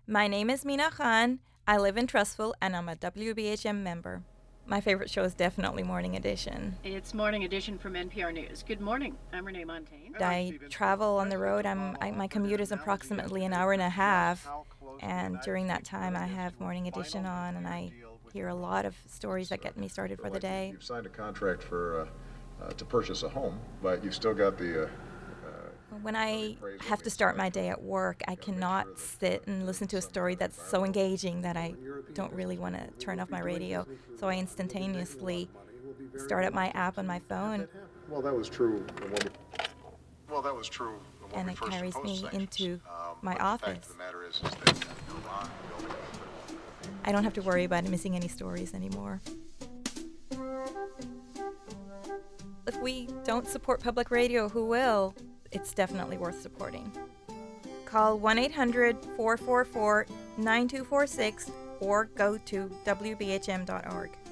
My name is Mina Khan. I live in Trustful, and I'm a WBHM member. My favorite show is definitely Morning Edition. It's Morning Edition from NPR News. Good morning. I'm Renee Montaigne. I travel on the road. My commute is approximately an hour and a half, and during that time I have Morning Edition on, and I hear a lot of stories that get me started for the day. You've signed a contract for to purchase a home, but you've still got the... When I have to start my day at work, I cannot sit and listen to a story that's so engaging that I don't really want to turn off my radio. So I instantaneously start up my app on my phone. Well, that was true. And it carries me into my office. I don't have to worry about missing any stories anymore. If we don't support public radio, who will? It's definitely worth supporting. Call 1-800-444-9246 or go to WBHM.org.